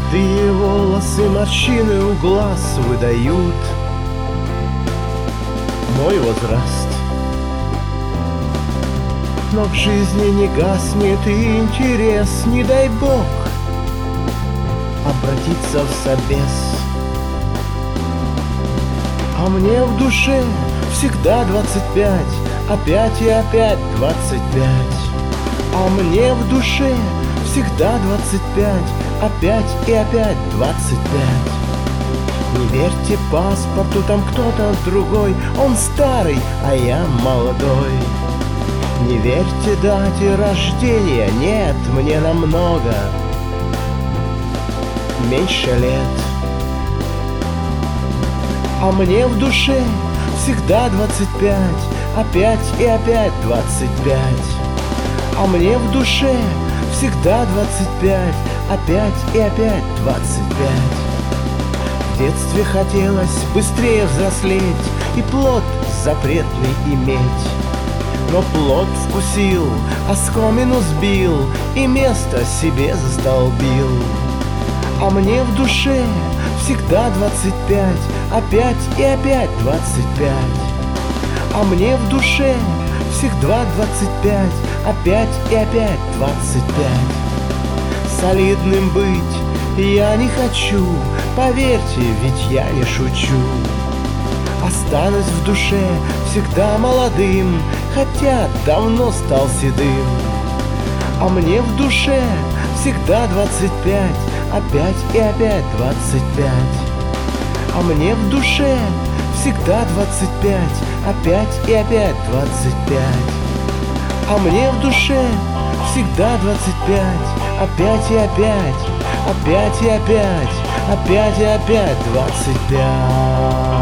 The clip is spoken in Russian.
Седые волосы, морщины у глаз выдают мой возраст. Но в жизни не гаснет и интерес, не дай бог обратиться в собес. А мне в душе всегда 25, опять и опять 25. А мне в душе всегда 25, опять и опять 25. Не верьте паспорту, там кто-то другой, он старый, а я молодой. Не верьте дате рождения, нет, мне намного меньше лет. А мне в душе всегда 25, опять и опять 25. А мне в душе всегда 25, опять и опять 25. В детстве хотелось быстрее взрослеть и плод запретный иметь. Но плод вкусил, оскомину сбил и место себе застолбил. А мне в душе всегда 25, опять и опять 25. А мне в душе всегда 25, опять и опять 25. Солидным быть я не хочу, поверьте, ведь я не шучу. Останусь в душе всегда молодым, хотя давно стал седым. А мне в душе всегда 25, опять и опять 25. А мне в душе всегда 25, опять и опять 25. А мне в душе всегда 25, опять и опять, опять и опять, опять и опять 25.